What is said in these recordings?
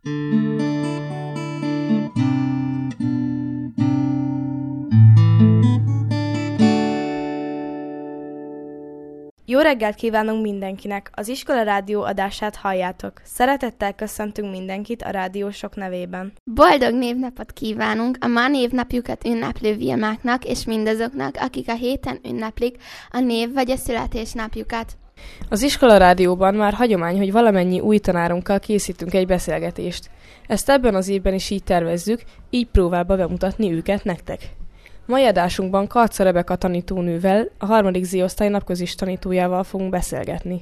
Jó reggelt kívánunk mindenkinek! Az Iskola Rádió adását halljátok. Szeretettel köszöntünk mindenkit a rádiósok nevében. Boldog névnapot kívánunk a ma névnapjukat ünneplő Vilmáknak és mindazoknak, akik a héten ünneplik a név vagy a születésnapjukat. Az Iskola Rádióban már hagyomány, hogy valamennyi új tanárunkkal készítünk egy beszélgetést. Ezt ebben az évben is így tervezzük, így próbálva bemutatni őket nektek. Mai adásunkban Karca Rebeka tanítónővel, a 3. Z-osztály napközis tanítójával fogunk beszélgetni.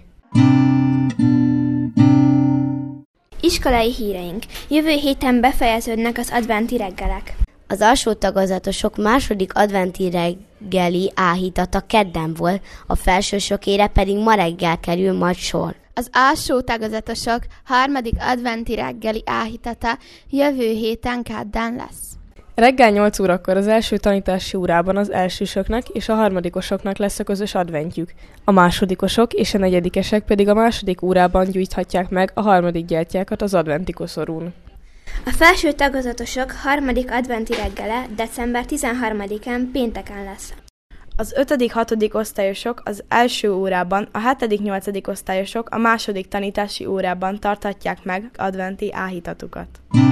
Iskolai híreink. Jövő héten befejeződnek az adventi reggelek. Az alsó tagozatosok második adventi reggeli áhítata kedden volt, a felsősokére pedig ma reggel kerül majd sor. Az alsó tagozatosok harmadik adventi reggeli áhítata jövő héten kedden lesz. Reggel 8 órakor az első tanítási órában az elsősöknek és a harmadikosoknak lesz a közös adventjük. A másodikosok és a negyedikesek pedig a második órában gyújthatják meg a harmadik gyertyákat az adventi koszorún. A felső tagozatosok harmadik adventi reggele december 13-án pénteken lesz. Az 5.-6. osztályosok az első órában, a 7.-8. osztályosok a második tanítási órában tarthatják meg adventi áhítatukat.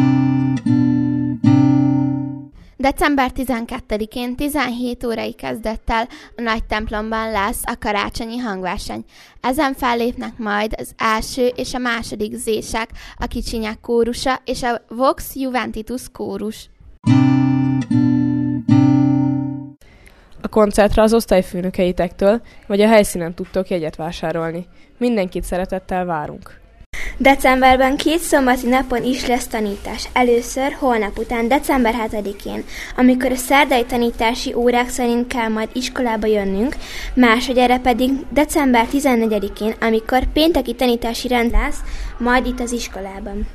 December 12-én 17 órai kezdettel a nagy templomban lesz a karácsonyi hangverseny. Ezen fellépnek majd az első és a második Z-sek, a kicsinyek kórusa és a Vox Juventitus kórus. A koncertre az osztályfőnökeitektől vagy a helyszínen tudtok jegyet vásárolni. Mindenkit szeretettel várunk! Decemberben 2 szombati napon is lesz tanítás. Először holnap után, december 7-én, amikor a szerdai tanítási órák szerint kell majd iskolába jönnünk, másodjára pedig december 14-én, amikor pénteki tanítási rend lesz, majd itt az iskolában.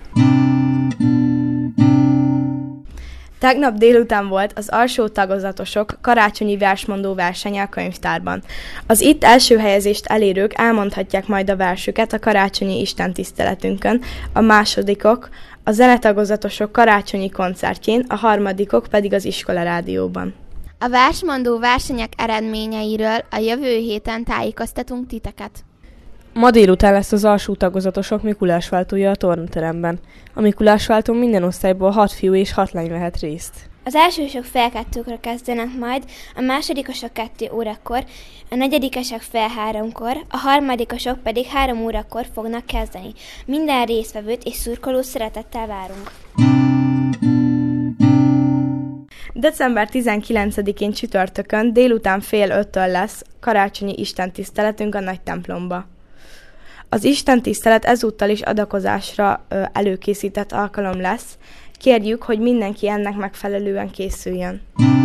Tegnap délután volt az alsó tagozatosok karácsonyi versmondó versenye a könyvtárban. Az itt első helyezést elérők elmondhatják majd a versüket a karácsonyi istentiszteletünkön, a másodikok a zenetagozatosok karácsonyi koncertjén, a harmadikok pedig az Iskola Rádióban. A versmondó versenyek eredményeiről a jövő héten tájékoztatunk titeket. Ma délután lesz az alsó tagozatosok Mikulásváltója a tornateremben. A Mikulásváltón minden osztályból 6 fiú és 6 lány vehet részt. Az elsősök fél 2-kor kezdenek majd, a másodikosok 2 órakor, a negyedikesek fél 3-kor, a harmadikosok pedig 3 órakor fognak kezdeni. Minden résztvevőt és szurkolót szeretettel várunk. December 19-én csütörtökön délután fél 5-től lesz karácsonyi istentiszteletünk a nagy templomba. Az istentisztelet ezúttal is adakozásra előkészített alkalom lesz. Kérjük, hogy mindenki ennek megfelelően készüljön.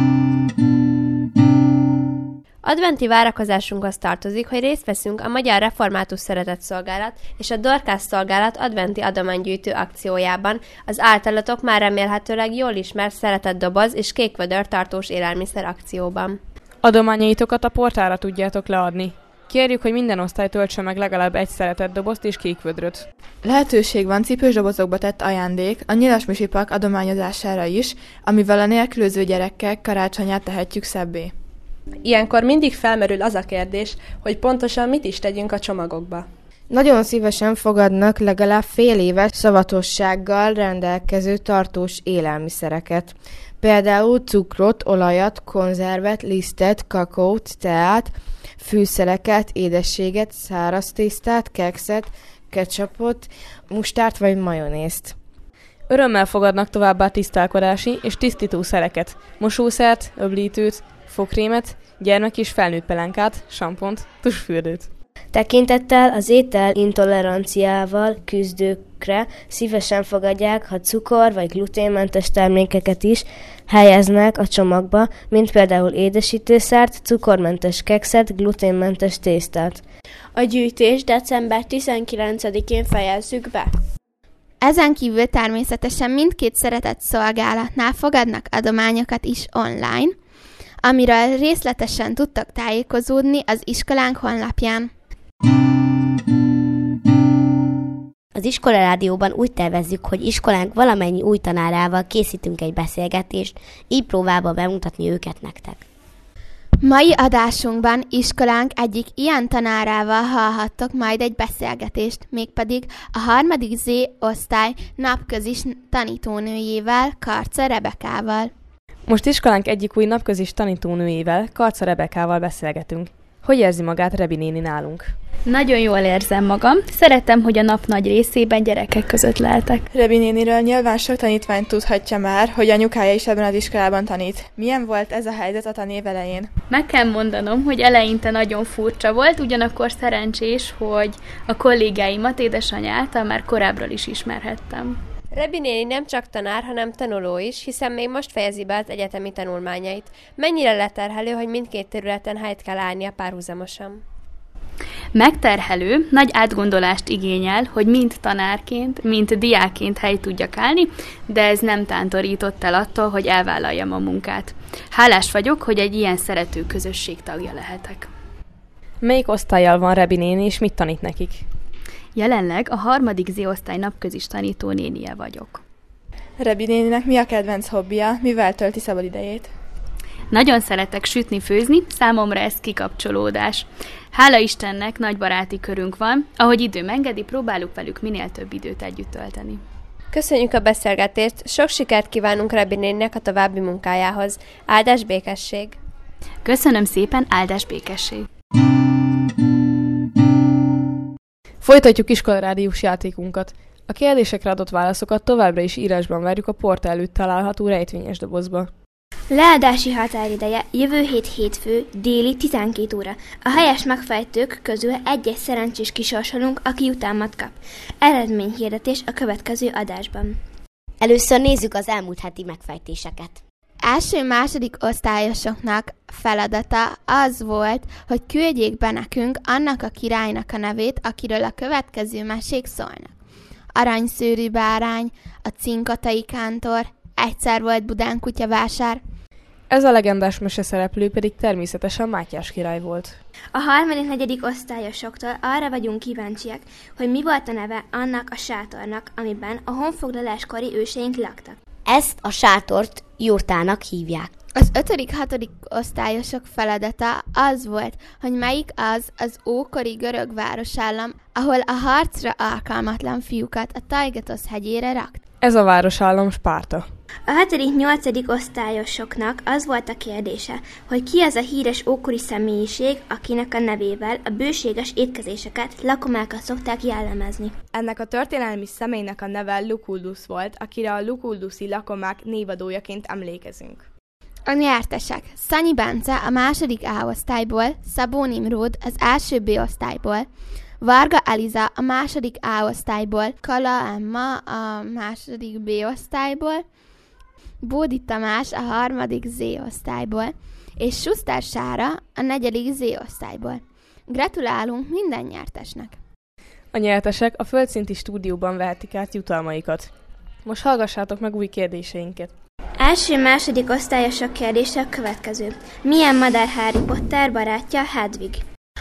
Adventi várakozásunkhoz tartozik, hogy részt veszünk a Magyar Református Szeretetszolgálat és a Dorkász Szolgálat adventi adománygyűjtő akciójában, az általatok már remélhetőleg jól ismert szeretetdoboz és kékvödör tartós élelmiszer akcióban. Adományaitokat a portára tudjátok leadni. Kérjük, hogy minden osztály töltse meg legalább egy szeretetdobozt és kékvödröt. Lehetőség van cipős dobozokba tett ajándék a nyilasmisipak adományozására is, amivel a nélkülöző gyerekek karácsonyát tehetjük szebbé. Ilyenkor mindig felmerül az a kérdés, hogy pontosan mit is tegyünk a csomagokba. Nagyon szívesen fogadnak legalább fél éves szavatossággal rendelkező tartós élelmiszereket. Például cukrot, olajat, konzervet, lisztet, kakaót, teát, fűszereket, édességet, száraz tésztát, kekszet, ketchupot, mustárt vagy majonézt. Örömmel fogadnak továbbá tisztálkodási és tisztítószereket, mosószert, öblítőt, fogkrémet, gyermek és felnőtt pelenkát, sampont, tusfürdőt. Tekintettel az étel intoleranciával küzdőkre szívesen fogadják, ha cukor vagy gluténmentes termékeket is helyeznek a csomagba, mint például édesítőszert, cukormentes kekszet, gluténmentes tésztát. A gyűjtést december 19-én fejezzük be. Ezen kívül természetesen mindkét szeretetszolgálatnál fogadnak adományokat is online, amiről részletesen tudtak tájékozódni az iskolánk honlapján. Az Az iskolarádióban úgy tervezzük, hogy iskolánk valamennyi új tanárával készítünk egy beszélgetést, így próbálva bemutatni őket nektek. Mai adásunkban iskolánk egyik ilyen tanárával hallhattok majd egy beszélgetést, mégpedig a 3. Z osztály napközis tanítónőjével, Karca Rebekával. Most iskolánk egyik új napközis tanítónőjével, Karca Rebekával beszélgetünk. Hogy érzi magát Rebi néni nálunk? Nagyon jól érzem magam. Szeretem, hogy a nap nagy részében gyerekek között lehetek. Rebi néniről nyilván sok tanítvány tudhatja már, hogy anyukája is ebben az iskolában tanít. Milyen volt ez a helyzet a tanév elején? Meg kell mondanom, hogy eleinte nagyon furcsa volt, ugyanakkor szerencsés, hogy a kollégáimat édesanyáltal már korábbról is ismerhettem. Rebi néni nem csak tanár, hanem tanuló is, hiszen még most fejezi be az egyetemi tanulmányait. Mennyire leterhelő, hogy mindkét területen helyt kell állnia párhuzamosan? Megterhelő, nagy átgondolást igényel, hogy mind tanárként, mind diákként helyt tudjak állni, de ez nem tántorított el attól, hogy elvállaljam a munkát. Hálás vagyok, hogy egy ilyen szerető közösség tagja lehetek. Melyik osztályjal van Rebi néni, és mit tanít nekik? Jelenleg a 3. Z osztály napközis tanítónénie vagyok. Rebi néninek mi a kedvenc hobbija, mivel tölti szabad idejét? Nagyon szeretek sütni, főzni, számomra ez kikapcsolódás. Hála Istennek nagy baráti körünk van, ahogy időm engedi, próbáljuk velük minél több időt együtt tölteni. Köszönjük a beszélgetést, sok sikert kívánunk Rebi néninek a további munkájához. Áldás békesség! Köszönöm szépen, áldás békesség! Folytatjuk iskolarádiós játékunkat. A kérdésekre adott válaszokat továbbra is írásban várjuk a portál előtt található rejtvényes dobozba. Leadási határideje jövő hét hétfő déli 12 óra. A helyes megfejtők közül egy-egy szerencsés kisorsolunk, aki jutalmat kap. Eredményhirdetés a következő adásban. Először nézzük az elmúlt heti megfejtéseket. Első-második osztályosoknak feladata az volt, hogy küldjék be nekünk annak a királynak a nevét, akiről a következő mesék szólnak. Aranyszőrű bárány, a cinkotai kántor, egyszer volt Budán kutyavásár. Ez a legendás meseszereplő pedig természetesen Mátyás király volt. A 3.-4. osztályosoktól arra vagyunk kíváncsiak, hogy mi volt a neve annak a sátornak, amiben a honfoglaláskori őseink laktak. Ezt a sátort jurtának hívják. Az 5.-6. osztályosok feladata az volt, hogy melyik az ókori görög városállam, ahol a harcra alkalmatlan fiúkat a Tajgetosz hegyére rakt. Ez a városállam Spárta. A 7.-8. osztályosoknak az volt a kérdése, hogy ki az a híres ókori személyiség, akinek a nevével a bőséges étkezéseket, lakomákat szokták jellemezni. Ennek a történelmi személynek a neve Lucullus volt, akire a lucullus-i lakomák névadójaként emlékezünk. A nyertesek: Szanyi Bence a 2. A osztályból, Szabó Nimród az 1. B osztályból, Varga Eliza a 2. A osztályból, Kala Emma a 2. B osztályból, Bódi Tamás a 3. Z osztályból, és Schuster Sára a 4. Z osztályból. Gratulálunk minden nyertesnek! A nyertesek a földszinti stúdióban vehetik át jutalmaikat. Most hallgassátok meg új kérdéseinket. Első-második osztályosok kérdése a következő. Milyen madár Harry Potter barátja Hedwig?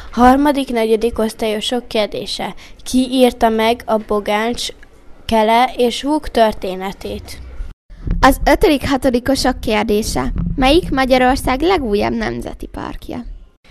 3.-4. osztályosok kérdése. Ki írta meg a Bogáncs, Kele és Húk történetét? Az 5.-6. kérdése. Melyik Magyarország legújabb nemzeti parkja?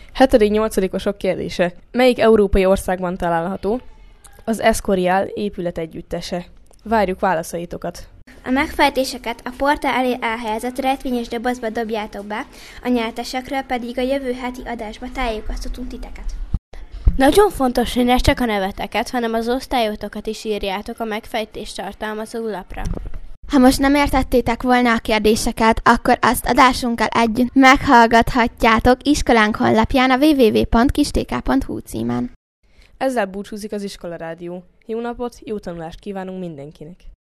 7.-8. kérdése. Melyik európai országban található az Escorial épület együttese? Várjuk válaszaitokat. A megfejtéseket a portál elé elhelyezett rejtvényes dobozba dobjátok be, a nyertesekről pedig a jövő heti adásba tájékoztatunk titeket. Nagyon fontos, hogy ne csak a neveteket, hanem az osztályotokat is írjátok a megfejtést tartalmazó lapra. Ha most nem értettétek volna a kérdéseket, akkor azt adásunkkal együtt meghallgathatjátok iskolánk honlapján a www.kistk.hu címen. Ezzel búcsúzik az Iskolarádió. Jó napot, jó tanulást kívánunk mindenkinek!